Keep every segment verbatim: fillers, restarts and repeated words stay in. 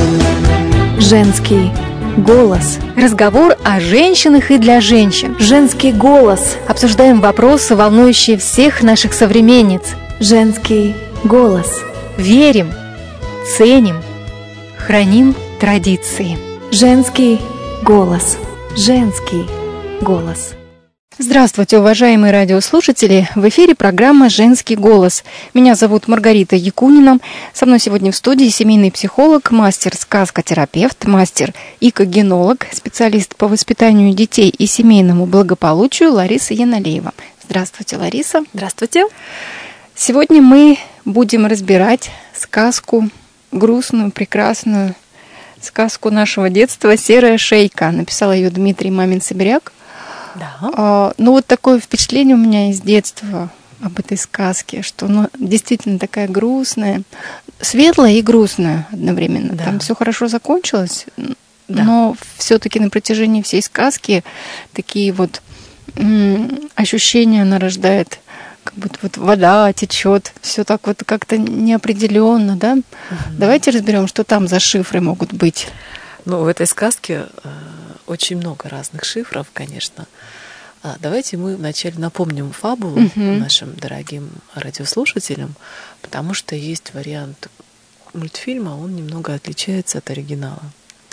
Женский голос. Разговор о женщинах и для женщин. Женский голос. Обсуждаем вопросы, волнующие всех наших современниц. Женский голос. Верим, ценим, храним традиции. Женский голос. Женский голос. Здравствуйте, уважаемые радиослушатели! В эфире программа «Женский голос». Меня зовут Маргарита Якунина. Со мной сегодня в студии семейный психолог, мастер-сказкотерапевт, мастер-икогенолог, специалист по воспитанию детей и семейному благополучию Лариса Яналеева. Здравствуйте, Лариса. Здравствуйте. Сегодня мы будем разбирать сказку, грустную, прекрасную сказку нашего детства «Серая шейка». Написал ее Дмитрий Мамин-Сибиряк. Да. А, ну вот такое впечатление у меня из детства об этой сказке, что она действительно такая грустная, светлая и грустная одновременно. Да. Там все хорошо закончилось, да. но все-таки на протяжении всей сказки такие вот м- ощущения она рождает, как будто вот вода течет, все так вот как-то неопределенно, да? Угу. Давайте разберем, что там за шифры могут быть. Ну, в этой сказке очень много разных шифров, конечно. Давайте мы вначале напомним фабулу угу. нашим дорогим радиослушателям, потому что есть вариант мультфильма, он немного отличается от оригинала.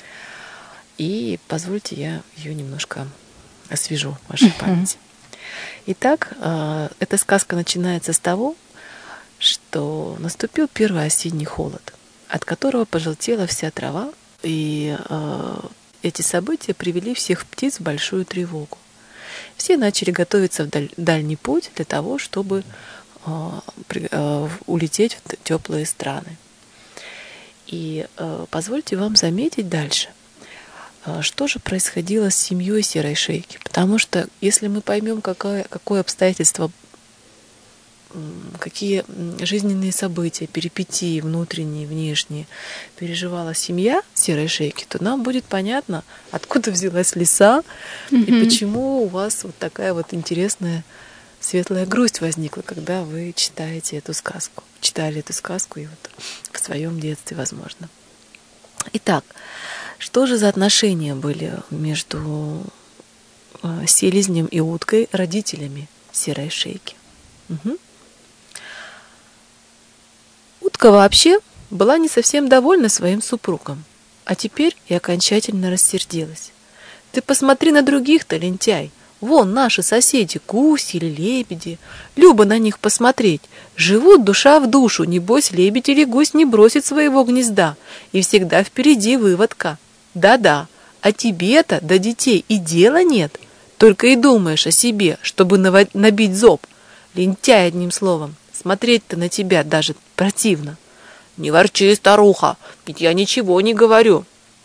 И позвольте, я ее немножко освежу в вашей угу. памяти. Итак, эта сказка начинается с того, что наступил первый осенний холод, от которого пожелтела вся трава, и эти события привели всех птиц в большую тревогу. Все начали готовиться в даль- дальний путь для того, чтобы э, при, э, улететь в теплые страны. И э, позвольте вам заметить дальше, э, что же происходило с семьей серой шейки. Потому что если мы поймем, какое, какое обстоятельство, какие жизненные события, перипетии внутренние, внешние переживала семья серой шейки, то нам будет понятно, откуда взялась лиса mm-hmm. и почему у вас вот такая вот интересная светлая грусть возникла, когда вы читаете эту сказку, читали эту сказку и вот в своем детстве, возможно. Итак, что же за отношения были между селезнем и уткой, родителями серой шейки? Угу. Утка вообще была не совсем довольна своим супругом, а теперь и окончательно рассердилась. Ты посмотри на других-то, лентяй. Вон наши соседи, гуси или лебеди. Любо на них посмотреть. Живут душа в душу, небось лебедь или гусь не бросит своего гнезда. И всегда впереди выводка. Да-да, а тебе-то до детей и дела нет. Только и думаешь о себе, чтобы набить зоб. Лентяй, одним словом. Смотреть-то на тебя даже противно. Не ворчи, старуха, ведь я ничего не говорю.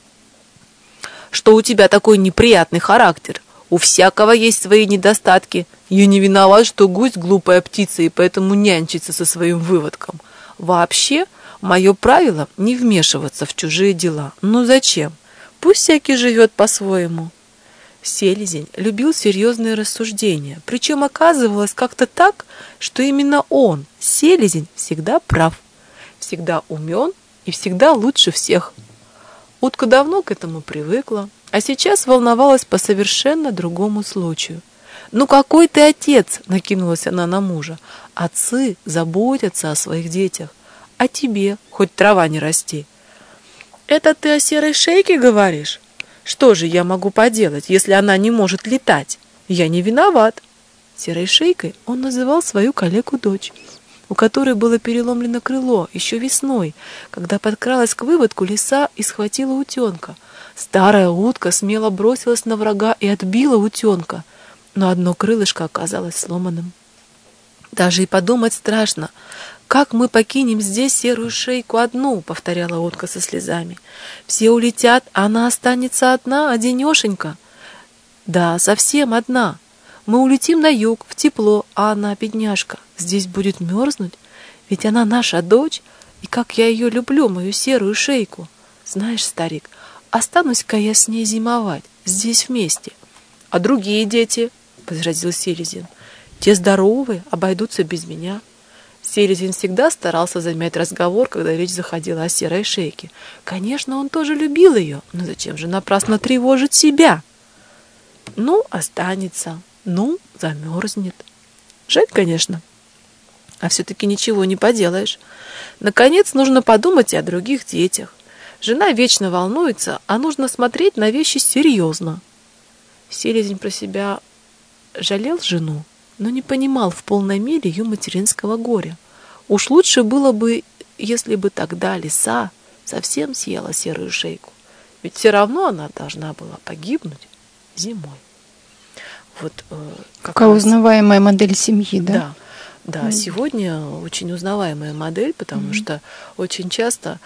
Что у тебя такой неприятный характер? У всякого есть свои недостатки. Я не виноват, что гусь глупая птица и поэтому нянчится со своим выводком. Вообще, мое правило не вмешиваться в чужие дела. Ну зачем? Пусть всякий живет по-своему. Селезень любил серьезные рассуждения, причем оказывалось как-то так, что именно он, селезень, всегда прав, всегда умен и всегда лучше всех. Утка давно к этому привыкла, а сейчас волновалась по совершенно другому случаю. «Ну какой ты отец?» — накинулась она на мужа. «Отцы заботятся о своих детях, а тебе хоть трава не расти». «Это ты о серой шейке говоришь? Что же я могу поделать, если она не может летать? Я не виноват». Серой шейкой он называл свою калеку-дочь, у которой было переломлено крыло еще весной, когда подкралась к выводку лиса и схватила утенка. Старая утка смело бросилась на врага и отбила утенка, но одно крылышко оказалось сломанным. Даже и подумать страшно. «Как мы покинем здесь серую шейку одну?» — повторяла утка со слезами. «Все улетят, а она останется одна, одинешенька». «Да, совсем одна. Мы улетим на юг, в тепло, а она, бедняжка, здесь будет мерзнуть. Ведь она наша дочь, и как я ее люблю, мою серую шейку. Знаешь, старик, останусь-ка я с ней зимовать, здесь вместе». «А другие дети?» — возразил селезень. «Те здоровые, обойдутся без меня». Селезень всегда старался замять разговор, когда речь заходила о серой шейке. Конечно, он тоже любил ее, но зачем же напрасно тревожить себя? Ну, останется, ну, замерзнет. Жаль, конечно, а все-таки ничего не поделаешь. Наконец, нужно подумать и о других детях. Жена вечно волнуется, а нужно смотреть на вещи серьезно. Селезень про себя жалел жену, но не понимал в полной мере ее материнского горя. Уж лучше было бы, если бы тогда лиса совсем съела серую шейку, ведь все равно она должна была погибнуть зимой. Вот, э, Какая раз... узнаваемая модель семьи, да? Да, да. Mm. Сегодня очень узнаваемая модель, потому mm. что очень часто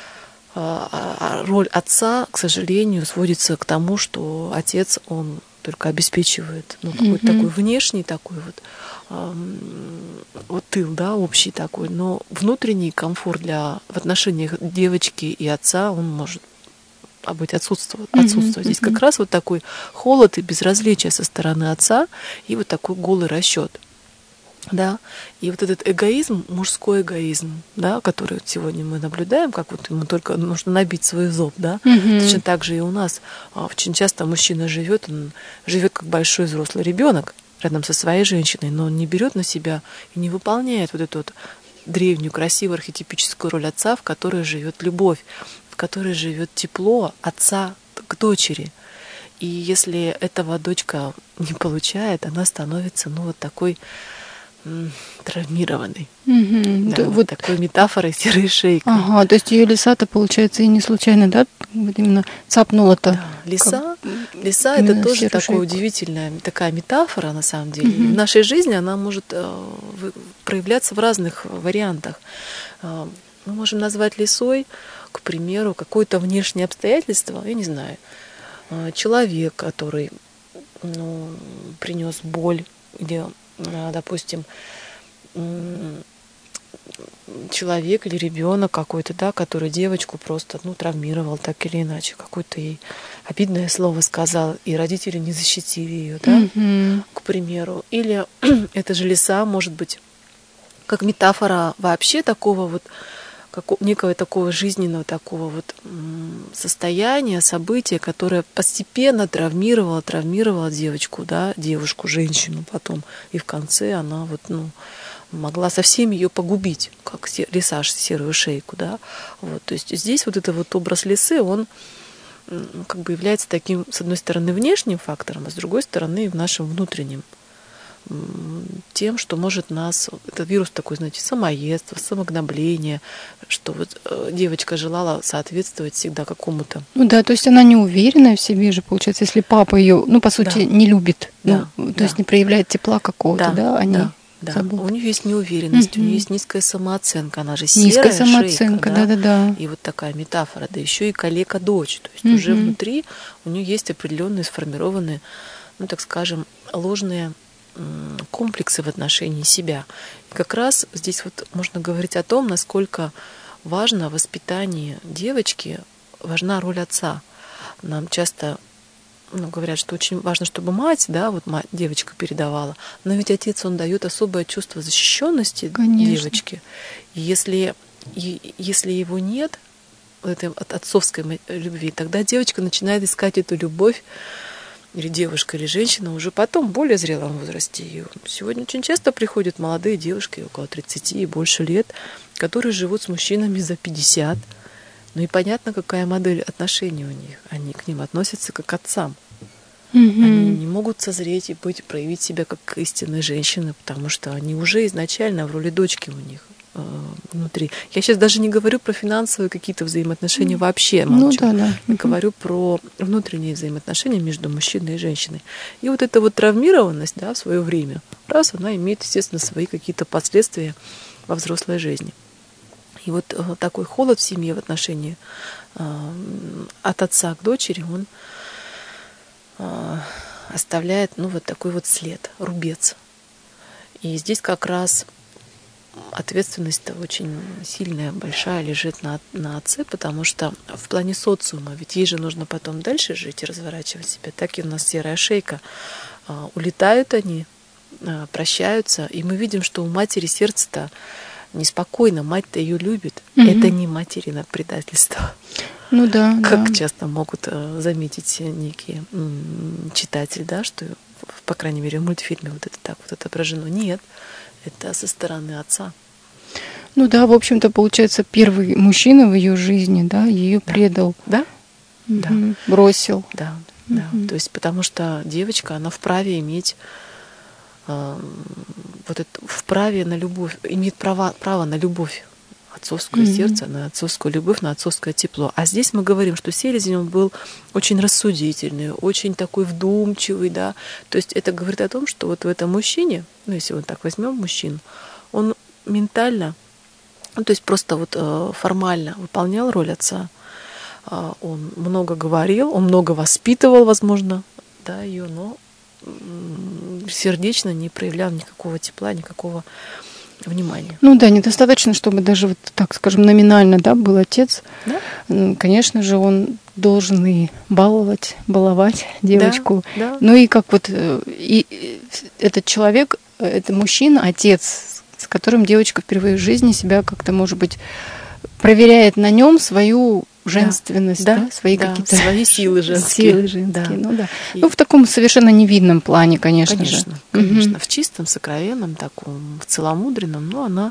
э, роль отца, к сожалению, сводится к тому, что отец, он только обеспечивает, ну, какой-то mm-hmm. такой внешний такой вот, э, вот тыл, да, общий такой, но внутренний комфорт для, в отношениях девочки и отца, он может быть отсутствовать. отсутствовать. Mm-hmm. Здесь как раз вот такой холод и безразличие со стороны отца и вот такой голый расчет. Да, и вот этот эгоизм, мужской эгоизм, да, который сегодня мы наблюдаем, как вот ему только нужно набить свой зоб, да, mm-hmm. точно так же и у нас. Очень часто мужчина живет, он живет как большой взрослый ребенок рядом со своей женщиной, но он не берет на себя и не выполняет вот эту вот древнюю, красивую архетипическую роль отца, в которой живет любовь, в которой живет тепло отца к дочери. И если этого дочка не получает, она становится, ну, вот такой травмированный. Mm-hmm. Да, да, вот, вот такой метафорой серой шейкой. Ага, то есть ее лиса-то, получается, и не случайно, да, вот именно цапнула-то. Да, лиса, лиса это тоже такая шейку. Удивительная такая метафора, на самом деле. Mm-hmm. В нашей жизни она может э, проявляться в разных вариантах. Э, мы можем назвать лисой, к примеру, какое-то внешнее обстоятельство, я не знаю, э, человек, который, ну, принес боль, где, допустим, человек или ребенок какой-то, да, который девочку просто, ну, травмировал так или иначе, какое-то ей обидное слово сказал, и родители не защитили ее, да, mm-hmm. к примеру. Или эта же лиса может быть как метафора вообще такого вот, как некого такого жизненного такого вот состояния, события, которое постепенно травмировало, травмировало девочку, да, девушку, женщину потом. И в конце она вот, ну, могла совсем ее погубить, как лиса серую шейку, да. Вот, то есть здесь вот этот вот образ лисы, он как бы является таким, с одной стороны, внешним фактором, а с другой стороны, в нашем внутреннем. Тем, что может нас, это вирус такой, знаете, самоедство, самогнобление, что вот девочка желала соответствовать всегда какому-то. Ну да, то есть она не уверенная в себе же, получается, если папа ее, ну, по сути, да. не любит, да, ну, то да. есть не проявляет тепла какого-то, да, да, они да. Да, у нее есть неуверенность, угу. у нее есть низкая самооценка, она же серая низкая самооценка, шейка, да, да, да. И вот такая метафора, да еще и калека-дочь, то есть угу. уже внутри у нее есть определенные сформированные, ну, так скажем, ложные комплексы в отношении себя. И как раз здесь вот можно говорить о том, насколько важно в воспитании девочки, важна роль отца. Нам часто, ну, говорят, что очень важно, чтобы мать, да, вот мать, девочка передавала, но ведь отец, он дает особое чувство защищенности девочки. И если, и, если его нет, этой отцовской любви, тогда девочка начинает искать эту любовь, или девушка, или женщина уже потом, в более зрелом возрасте. И сегодня очень часто приходят молодые девушки, около тридцати и больше лет, которые живут с мужчинами за пятьдесят. Ну и понятно, какая модель отношений у них. Они к ним относятся как к отцам. Mm-hmm. Они не могут созреть и быть, проявить себя как истинные женщины, потому что они уже изначально в роли дочки у них э, внутри. Я сейчас даже не говорю про финансовые какие-то взаимоотношения mm-hmm. вообще, молчу. Ну, да, да. Я mm-hmm. говорю про внутренние взаимоотношения между мужчиной и женщиной. И вот эта вот травмированность, да, в свое время, раз она имеет, естественно, свои какие-то последствия во взрослой жизни. И вот э, такой холод в семье в отношении э, от отца к дочери, он э, оставляет, ну, вот такой вот след, рубец. И здесь как раз ответственность-то очень сильная, большая лежит на, на отце, потому что в плане социума, ведь ей же нужно потом дальше жить и разворачивать себя. Так и у нас серая шейка. Э, улетают они, э, прощаются, и мы видим, что у матери сердце-то неспокойно, мать-то ее любит. Мгм. Это не материно предательство. Ну да, Как да. часто могут э, заметить некие м, читатели, да, что, в- по крайней мере, в мультфильме вот это так вот отображено. Нет, это со стороны отца. Ну да, в общем-то, получается, первый мужчина в ее жизни, да, ее Да. предал, Да? Да. мгм, бросил. Да, да. Мгм. То есть, потому что девочка, она вправе иметь э, вот это, вправе на любовь, имеет право, право на любовь. Отцовское Мгм. сердце, на отцовскую любовь, на отцовское тепло. А здесь мы говорим, что селезень, он был очень рассудительный, очень такой вдумчивый, да. То есть это говорит о том, что вот в этом мужчине, ну если вот так возьмем мужчину, он ментально, ну то есть просто вот э, формально выполнял роль отца. А, он много говорил, он много воспитывал, возможно, да, ее, но м, сердечно не проявлял никакого тепла, никакого внимания. Ну да, недостаточно, чтобы даже, вот, так скажем, номинально, да, был отец. Да? М, Конечно же, он должен и баловать, баловать девочку. Да, да. Ну и как вот э, и и этот человек, э, это мужчина, отец, с которым девочка впервые в жизни себя как-то, может быть, проверяет на нем свою женственность, да, да, свои да, какие-то свои силы женские. силы женские. Да. Ну да. И- Ну в таком совершенно невидном плане, конечно, Конечно, же. конечно. Мгм. В чистом, сокровенном, таком, в целомудренном, но она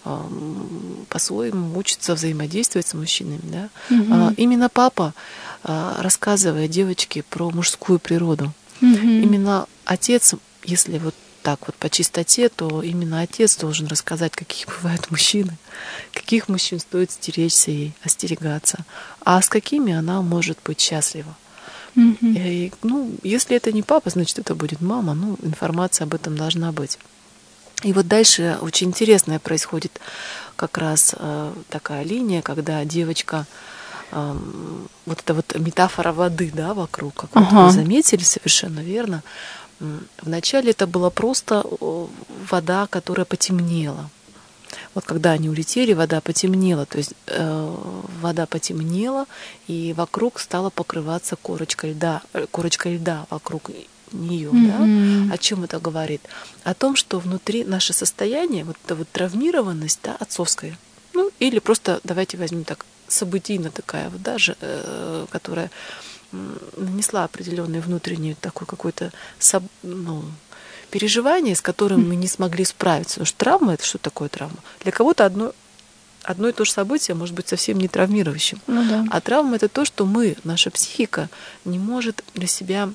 ам, по-своему учится взаимодействовать с мужчинами. Да? Мгм. А, именно папа, а, рассказывая девочке про мужскую природу, Мгм. именно отец, если вот так вот по чистоте, то именно отец должен рассказать, какие бывают мужчины, каких мужчин стоит стеречься ей, остерегаться, а с какими она может быть счастлива. Мгм. И, ну, если это не папа, значит, это будет мама. Ну, информация об этом должна быть. И вот дальше очень интересная происходит как раз э, такая линия, когда девочка, э, вот эта вот метафора воды, да, вокруг, как вот Ага. вы заметили совершенно верно. М, Вначале это была просто э, вода, которая потемнела. Вот когда они улетели, вода потемнела, то есть э, вода потемнела, и вокруг стала покрываться корочкой льда, э, корочкой льда вокруг нее. Мгм. Да? О чем это говорит? О том, что внутри наше состояние, вот эта вот травмированность, да, отцовская, ну или просто давайте возьмем так событийно такая вот, да, же, э, которая м, нанесла определенный внутренний такой какой-то соб- ну, переживание, с которым мы не смогли справиться. Потому что травма — это что такое травма? Для кого-то одно, одно и то же событие может быть совсем не травмирующим. Ну да. А травма — это то, что мы, наша психика, не может для себя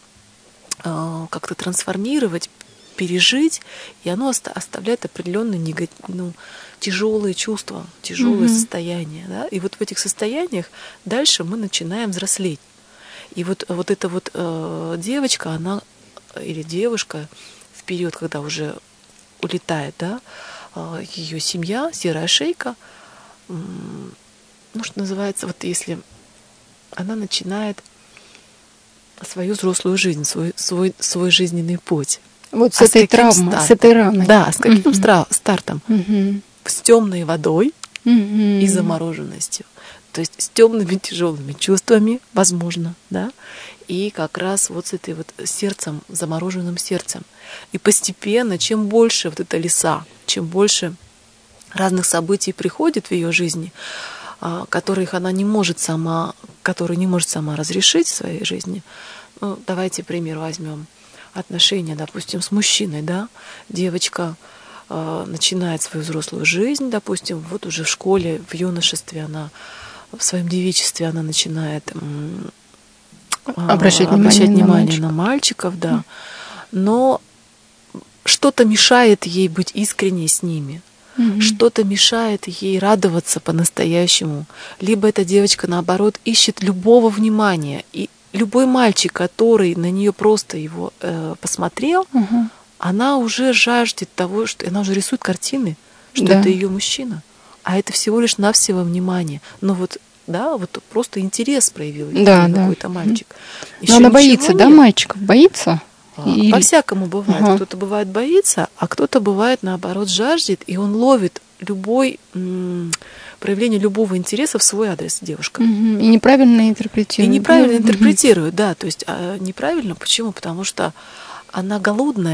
э, как-то трансформировать, пережить, и оно оста- оставляет определенные нега- ну, тяжелые чувства, тяжелые Мгм. состояния. Да? И вот в этих состояниях дальше мы начинаем взрослеть. И вот, вот эта вот э, девочка, она или девушка в период, когда уже улетает, да, ее семья, серая шейка, м, ну, что называется, вот если она начинает свою взрослую жизнь, свой, свой, свой жизненный путь. Вот с А этой каким травмой, с стартом? этой раной. Да, с каким Мгм. стра- стартом? Мгм. С темной водой Мгм. и замороженностью. То есть с темными тяжелыми чувствами, возможно, да, и как раз вот с этой вот сердцем, замороженным сердцем. И постепенно, чем больше вот эта леса, чем больше разных событий приходит в ее жизни, а, которых она не может сама, которые не может сама разрешить в своей жизни. Ну, давайте пример возьмем. Отношения, допустим, с мужчиной, да, девочка э, начинает свою взрослую жизнь, допустим, вот уже в школе, в юношестве она, в своем девичестве она начинает м, а, Обращать внимание обращать на внимание мальчиков. на мальчиков, да, но что-то мешает ей быть искренней с ними. Мгм. Что-то мешает ей радоваться по-настоящему. Либо эта девочка, наоборот, ищет любого внимания. И любой мальчик, который на нее просто его э, посмотрел, Ага. она уже жаждет того, что она уже рисует картины, что Да. это ее мужчина. А это всего лишь навсего внимание. Но вот, да, вот просто интерес проявил к ней Да, да. какой-то мальчик. Но Ещё она ничего боится, да, нет. мальчиков? Боится? А, Или- По-всякому бывает. Ага. Кто-то бывает боится, а кто-то бывает, наоборот, жаждет, и он ловит любой м, проявление любого интереса в свой адрес девушка. Мгм. И неправильно И интерпретирует. неправильно Ну, мгм. интерпретирует, да. То есть а, неправильно, почему? Потому что она голодная,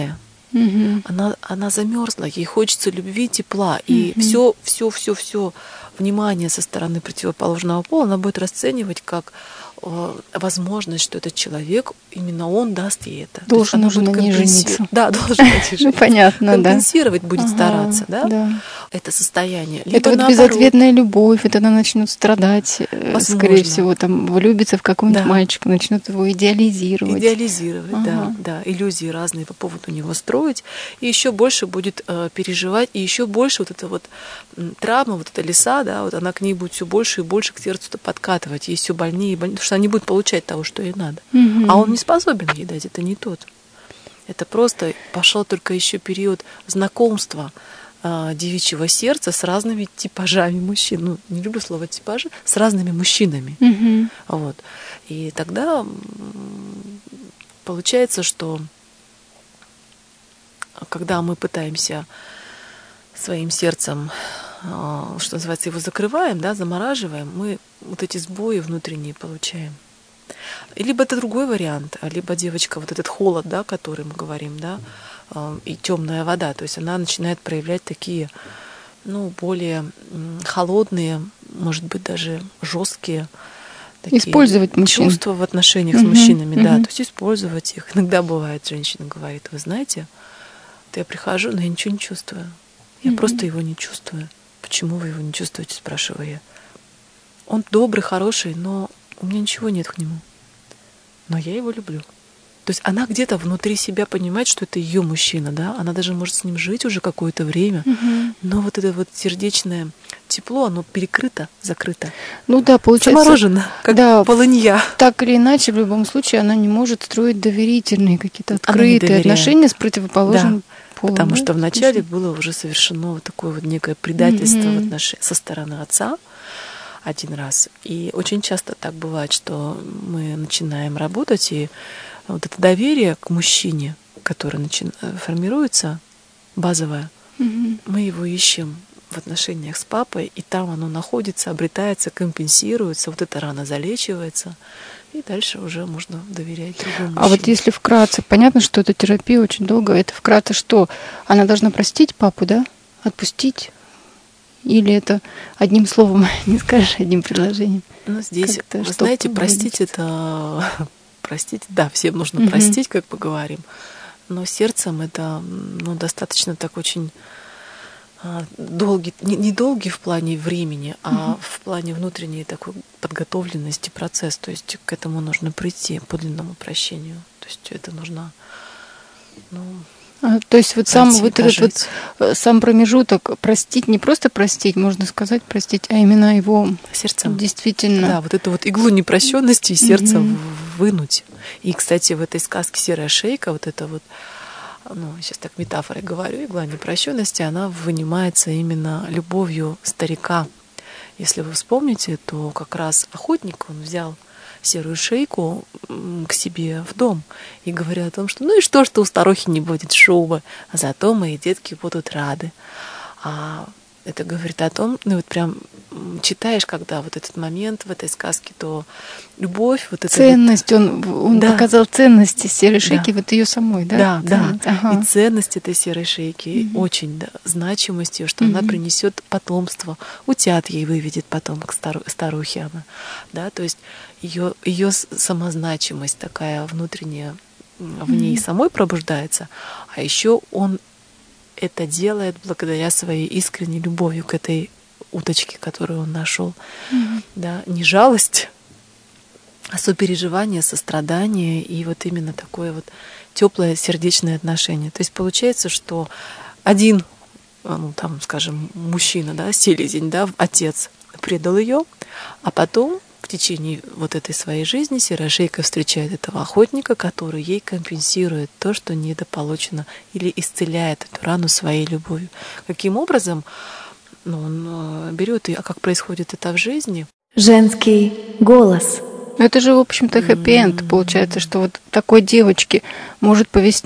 Угу. Она, она замерзла, ей хочется любви, тепла. И угу. все, все, все, все внимание со стороны противоположного пола она будет расценивать как э, возможность, что этот человек, именно он даст ей это. Должен уже на ней жениться. Да, должен на ней жениться. Понятно, да. Компенсировать будет стараться, да, это состояние. Это вот безответная любовь, это она начнет страдать, скорее всего, там влюбится в какого-нибудь мальчика, начнет его идеализировать. Идеализировать, да, да, иллюзии разные по поводу него строить, и еще больше будет переживать, и еще больше вот эта вот травма, вот эта лиса, да, вот она к ней будет все больше и больше к сердцу подкатывать, ей все больнее и больнее, потому что она не будет получать того, что ей надо. Угу. А он не способен ей дать, это не тот. Это просто пошел только еще период знакомства э, девичьего сердца с разными типажами мужчин. Ну, не люблю слово типажи, с разными мужчинами. Угу. Вот. И тогда получается, что когда мы пытаемся своим сердцем, что называется, его закрываем, да, замораживаем, мы вот эти сбои внутренние получаем. Либо это другой вариант, либо девочка, вот этот холод, да, который мы говорим, да, и темная вода, то есть она начинает проявлять такие, ну, более холодные, может быть, даже жесткие такие использовать мужчин. Чувства в отношениях угу, с мужчинами, угу. да, то есть использовать их. Иногда бывает, женщина говорит: вы знаете, вот я прихожу, но я ничего не чувствую, я угу. просто его не чувствую. Почему вы его не чувствуете, спрашиваю я. Он добрый, хороший, но у меня ничего нет к нему. Но я его люблю. То есть она где-то внутри себя понимает, что это ее мужчина, да? Она даже может с ним жить уже какое-то время, угу. но вот это вот сердечное тепло, оно перекрыто, закрыто. Ну да, получается. Заморожено, как да, полынья. Так или иначе, в любом случае, она не может строить доверительные, какие-то открытые отношения с противоположным да, полом. Потому да? что вначале было уже совершено вот такое вот некое предательство угу. в отнош... со стороны отца. Один раз. И очень часто так бывает, что мы начинаем работать, и вот это доверие к мужчине, которое начи... формируется, базовое, mm-hmm. мы его ищем в отношениях с папой, и там оно находится, обретается, компенсируется, вот эта рана залечивается, и дальше уже можно доверять другому мужчине. А вот если вкратце, понятно, что эта терапия очень долго, это вкратце что? Она должна простить папу, да? Отпустить? Или это одним словом не скажешь, одним предложением? Ну, здесь, как-то, вы знаете, простить это... Простить, да, всем нужно угу. простить, как мы говорим. Но сердцем это, ну, достаточно так очень а, долгий, не, не долгий в плане времени, а угу. в плане внутренней такой подготовленности процесс. То есть к этому нужно прийти, подлинному прощению. То есть это нужно... Ну, А, то есть вот сам вот этот вот сам промежуток простить, не просто простить, можно сказать простить, а именно его сердцем. Действительно. Да, вот эту вот иглу непрощенности из сердца mm-hmm. вынуть. И, кстати, в этой сказке «Серая шейка» вот это вот, ну, сейчас так метафорой говорю, игла непрощенности, она вынимается именно любовью старика. Если вы вспомните, то как раз охотник, он взял серую шейку к себе в дом и говорят о том, что ну и что, что у старухи не будет шубы, а зато мои детки будут рады. А это говорит о том, ну вот прям читаешь, когда вот этот момент в этой сказке, то любовь, вот эта ценность, вот... он, он да. показал ценности серой шейки, да. вот ее самой, да? Да, да. Ага. И ценность этой серой шейки угу. очень, да, значимость ее, что угу. она принесет потомство, утят ей выведет потом к стару, старухе она, да, то есть ее, ее самозначимость такая внутренняя в ней mm-hmm. самой пробуждается, а еще он это делает благодаря своей искренней любовью к этой уточке, которую он нашел. Mm-hmm. Да, не жалость, а сопереживание, сострадание и вот именно такое вот теплое сердечное отношение. То есть получается, что один, ну там, скажем, мужчина, да, селезень, да, отец предал ее, а потом в течение вот этой своей жизни серая шейка встречает этого охотника, который ей компенсирует то, что недополучено, или исцеляет эту рану своей любовью. Каким образом? Ну, он берет ее, а как происходит это в жизни? Женский голос. Это же, в общем-то, хэппи-энд. Mm-hmm. Получается, что вот такой девочке может повезти,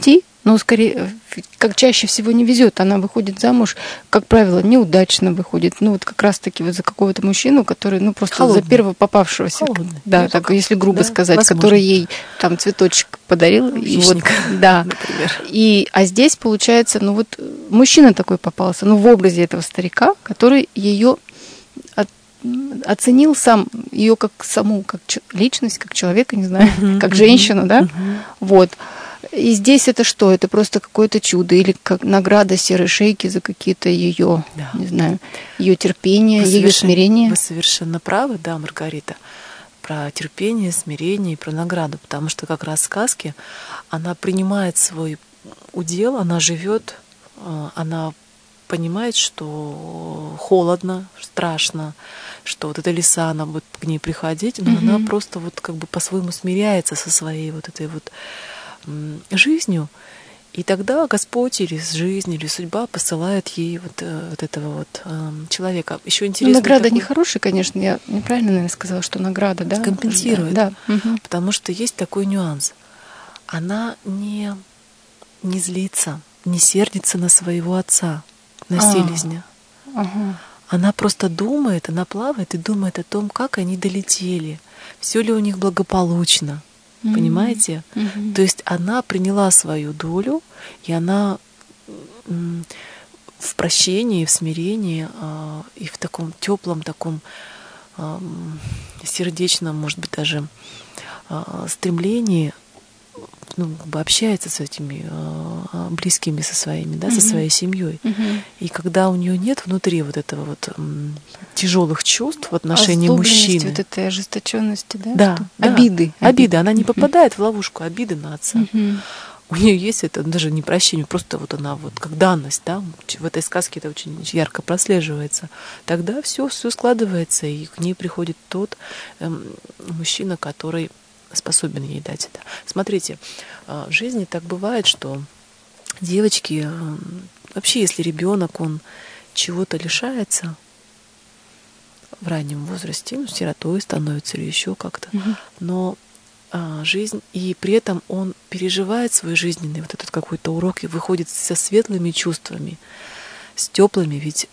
но скорее, как чаще всего не везет. Она выходит замуж, как правило, неудачно выходит. Ну, вот как раз-таки вот за какого-то мужчину, который, ну, просто Холодный. за первого попавшегося. Холодный. Да, так, если грубо да, сказать, возможно. Который ей там цветочек подарил. И вот, да. Например. И, а здесь, получается, ну вот мужчина такой попался, ну, в образе этого старика, который ее от, оценил сам, ее как саму, как личность, как человека, не знаю, uh-huh, как uh-huh, женщину, да, uh-huh. вот. И здесь это что? Это просто какое-то чудо или как награда серой шейки за какие-то ее, да. не знаю, ее терпение, вы ее смирение. Вы совершенно правы, да, Маргарита, про терпение, смирение и про награду, потому что как раз в сказке она принимает свой удел, она живет, она понимает, что холодно, страшно, что вот эта лиса, она будет к ней приходить, но mm-hmm. она просто вот как бы по-своему смиряется со своей вот этой вот жизнью, и тогда Господь или жизнь, или судьба посылает ей вот, вот этого вот э, человека. Еще интересно. Ну, награда такой... нехорошая, конечно, я неправильно, наверное, сказала, что награда, да? Компенсирует. Да. Угу. Потому что есть такой нюанс. Она не, не злится, не сердится на своего отца, на а, селезня. Ага. Она просто думает, она плавает и думает о том, как они долетели, все ли у них благополучно. Mm-hmm. Понимаете? Mm-hmm. То есть она приняла свою долю, и она в прощении, в смирении и в таком теплом, таком сердечном, может быть, даже стремлении, ну, как бы общается с этими э, близкими, со своими, да, mm-hmm. со своей семьей. Mm-hmm. И когда у нее нет внутри вот этого вот м, тяжелых чувств в отношении мужчины, вот этой ожесточенности, да, да, да. обиды, обиды, она не попадает mm-hmm. в ловушку обиды на отца. Mm-hmm. У нее есть это даже не прощение, просто вот она вот как данность, да, в этой сказке это очень ярко прослеживается. Тогда все, все складывается, и к ней приходит тот э, мужчина, который способен ей дать это. Смотрите, в жизни так бывает, что девочки, вообще, если ребенок, он чего-то лишается в раннем возрасте, ну, сиротой становится или еще как-то, угу. но а, жизнь, и при этом он переживает свой жизненный вот этот какой-то урок и выходит со светлыми чувствами, с теплыми, ведь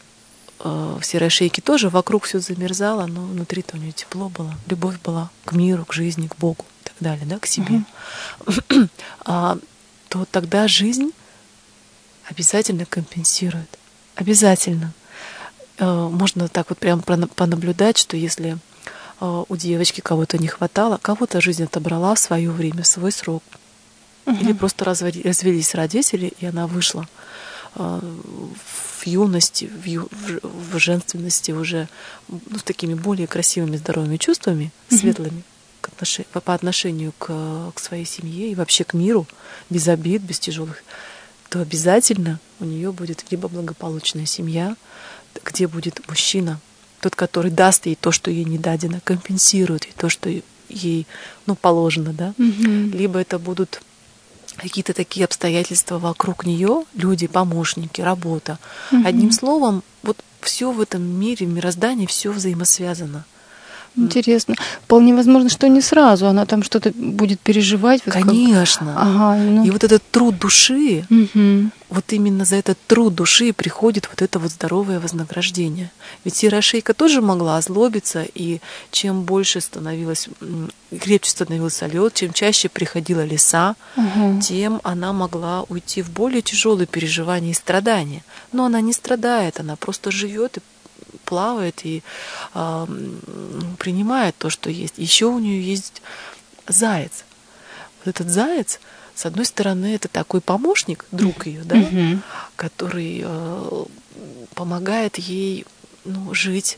в серой шейке тоже вокруг все замерзало, но внутри-то у нее тепло было, любовь была к миру, к жизни, к Богу и так далее, да, к себе. Uh-huh. а, то тогда жизнь обязательно компенсирует. Обязательно. А, можно так вот прям понаблюдать, что если а, у девочки кого-то не хватало, кого-то жизнь отобрала в свое время, в свой срок. Uh-huh. Или просто разводи, развелись родители, и она вышла а, в юности, в, ю, в, в женственности уже, ну, с такими более красивыми, здоровыми чувствами, mm-hmm. светлыми к отнош... по, по отношению к, к своей семье и вообще к миру, без обид, без тяжелых, то обязательно у нее будет либо благополучная семья, где будет мужчина, тот, который даст ей то, что ей не дадено, компенсирует ей то, что ей, ну, положено, да, mm-hmm. либо это будут какие-то такие обстоятельства вокруг нее, люди, помощники, работа. Mm-hmm. Одним словом, вот все в этом мире, в мироздании, все взаимосвязано. Интересно. Вполне возможно, что не сразу. Она там что-то будет переживать. Вот конечно. Как... Ага, ну... И вот этот труд души, угу. вот именно за этот труд души приходит вот это вот здоровое вознаграждение. Ведь серая шейка тоже могла озлобиться, и чем больше становилось, крепче становился лед, чем чаще приходила лиса, угу. тем она могла уйти в более тяжелые переживания и страдания. Но она не страдает, она просто живет и плавает и э, принимает то, что есть. Еще у нее есть заяц. Вот этот заяц, с одной стороны, это такой помощник, друг ее, да, mm-hmm. который э, помогает ей, ну, жить,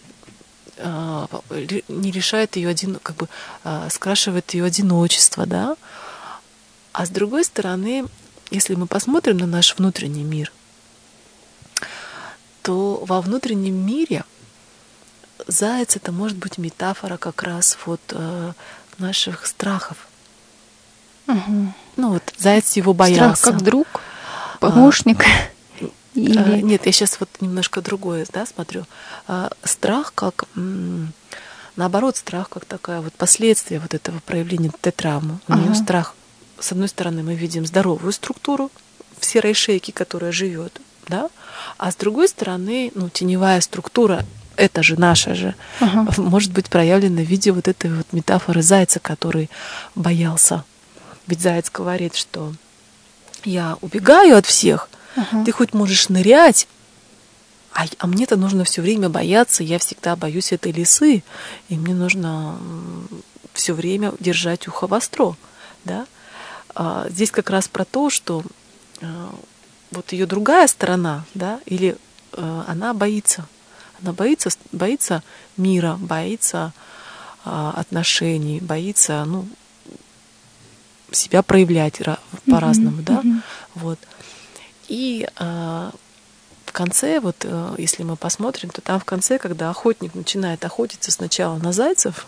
э, не лишает ее один, как бы э, скрашивает ее одиночество, да. А с другой стороны, если мы посмотрим на наш внутренний мир, то во внутреннем мире заяц — это может быть метафора как раз вот э, наших страхов. Угу. Ну вот заяц его боялся. Страх как друг, помощник. А, Или... Нет, я сейчас вот немножко другое, да, смотрю. А, страх как, м- наоборот, страх как такая вот последствие вот этого проявления этой травмы. У ага. нее страх. С одной стороны, мы видим здоровую структуру в серой шейке, которая живет, да, а с другой стороны, ну, теневая структура, это же наша же, ага. может быть проявлена в виде вот этой вот метафоры зайца, который боялся. Ведь заяц говорит, что я убегаю от всех, ага. ты хоть можешь нырять, а, а мне-то нужно все время бояться, я всегда боюсь этой лисы, и мне нужно все время держать ухо востро, да. А здесь как раз про то, что а, вот ее другая сторона, да, или а, она боится. Она боится, боится мира, боится а, отношений, боится, ну, себя проявлять по-разному, mm-hmm. да, mm-hmm. вот. И а, в конце, вот, а, если мы посмотрим, то там в конце, когда охотник начинает охотиться сначала на зайцев,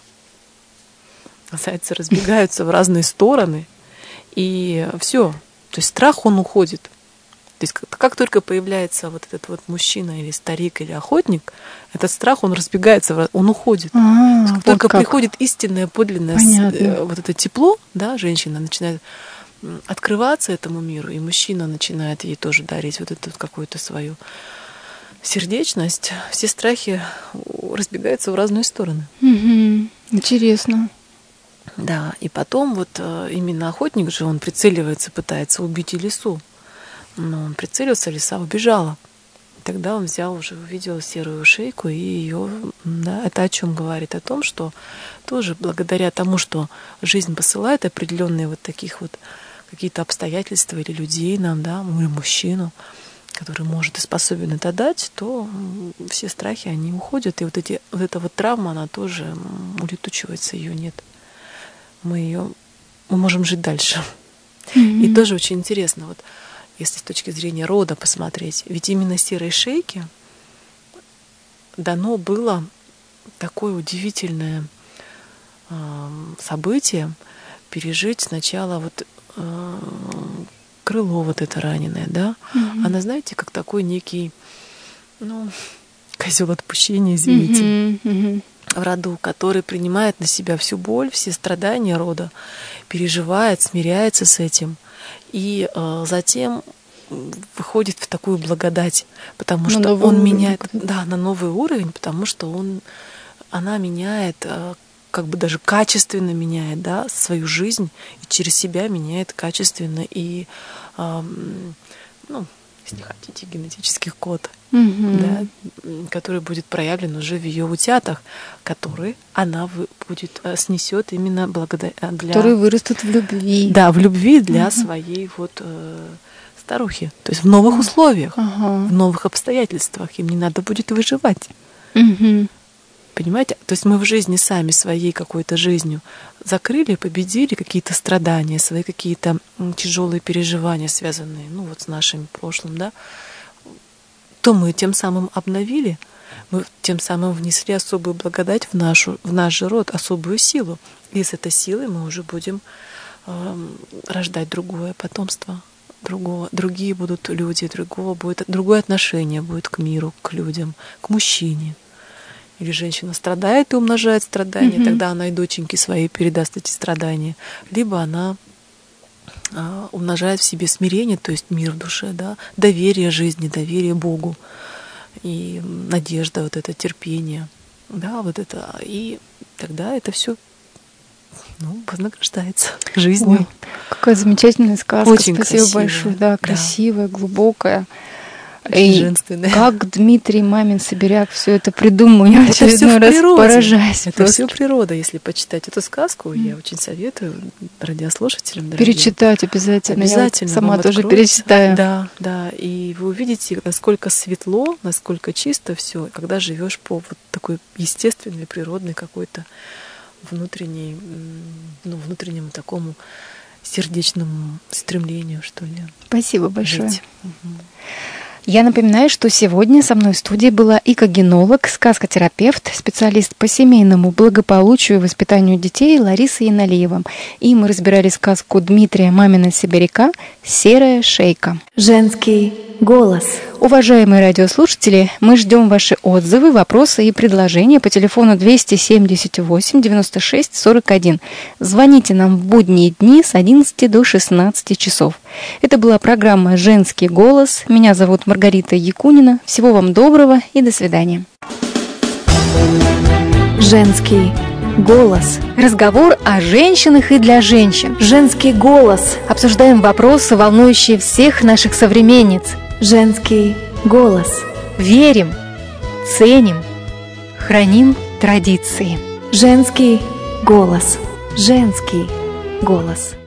зайцы разбегаются в разные стороны, и все, то есть страх, он уходит. То есть как, как только появляется вот этот вот мужчина или старик или охотник, этот страх, он разбегается, он уходит. А, как вот только как. Приходит истинное, подлинное Понятно. Вот это тепло, да, женщина начинает открываться этому миру, и мужчина начинает ей тоже дарить вот эту какую-то свою сердечность, все страхи разбегаются в разные стороны. Угу. Интересно. Да, и потом вот именно охотник же, он прицеливается, пытается убить и лису. Но он прицелился, лиса убежала. Тогда он взял уже, увидел серую шейку, и ее, да, это о чем говорит? О том, что тоже благодаря тому, что жизнь посылает определенные вот таких вот какие-то обстоятельства или людей нам, да, или мужчину, который может и способен это дать, то все страхи, они уходят, и вот, эти, вот эта вот травма, она тоже улетучивается, ее нет. Мы ее, мы можем жить дальше. Mm-hmm. И тоже очень интересно, вот если с точки зрения рода посмотреть, ведь именно серой шейке дано было такое удивительное э, событие пережить сначала вот э, крыло вот это раненое, да? Mm-hmm. Она, знаете, как такой некий, ну, козел отпущения, извините, mm-hmm. Mm-hmm. в роду, который принимает на себя всю боль, все страдания рода, переживает, смиряется с этим. И э, затем выходит в такую благодать, потому на что он уровень, меняет, да, на новый уровень, потому что он, она меняет, э, как бы даже качественно меняет, да, свою жизнь, и через себя меняет качественно и, э, ну, если хотите, генетический код, угу. да, который будет проявлен уже в ее утятах, который она будет снесет именно благодаря для... Которые вырастут в любви. Да, в любви для угу. своей вот э, старухи. То есть в новых условиях, ага. в новых обстоятельствах. Им не надо будет выживать. Угу. Понимаете? То есть мы в жизни сами своей какой-то жизнью закрыли, победили какие-то страдания, свои какие-то тяжелые переживания, связанные, ну, вот с нашим прошлым, да, то мы тем самым обновили, мы тем самым внесли особую благодать в, нашу, в наш же род, особую силу. И с этой силой мы уже будем э, рождать другое потомство, другого, другие будут люди, другого будет, другое отношение будет к миру, к людям, к мужчине. Или женщина страдает и умножает страдания, mm-hmm. тогда она и доченьке своей передаст эти страдания. Либо она а, умножает в себе смирение, то есть мир в душе, да, доверие жизни, доверие Богу, и надежда, вот это терпение, да, вот это. И тогда это все, ну, вознаграждается жизнью. Ой, какая замечательная сказка. Очень Спасибо красивая. большое. Да, красивая, да. глубокая. Очень женственная. Как Дмитрий Мамин Сибиряк все это придумал, я в очередной раз поражаюсь. Это все природа, если почитать эту сказку, mm. я очень советую радиослушателям. Дорогие. Перечитать обязательно. Обязательно. Я сама тоже перечитаю. Да, да. И вы увидите, насколько светло, насколько чисто все, когда живешь по вот такой естественной, природной какой-то внутренней, ну, внутреннему такому сердечному стремлению, что ли. Спасибо большое. Угу. Я напоминаю, что сегодня со мной в студии была экогенолог, сказкотерапевт, специалист по семейному благополучию и воспитанию детей Лариса Яналиева. И мы разбирали сказку Дмитрия Мамина-Сибиряка «Серая шейка». Женский голос. Уважаемые радиослушатели, мы ждем ваши отзывы, вопросы и предложения по телефону двести семьдесят восемь девяносто шесть сорок один. Звоните нам в будние дни с одиннадцати до шестнадцати часов. Это была программа «Женский голос». Меня зовут Маргарита Якунина. Всего вам доброго и до свидания. Женский голос. Разговор о женщинах и для женщин. Женский голос. Обсуждаем вопросы, волнующие всех наших современниц. Женский голос. Верим, ценим, храним традиции. Женский голос. Женский голос.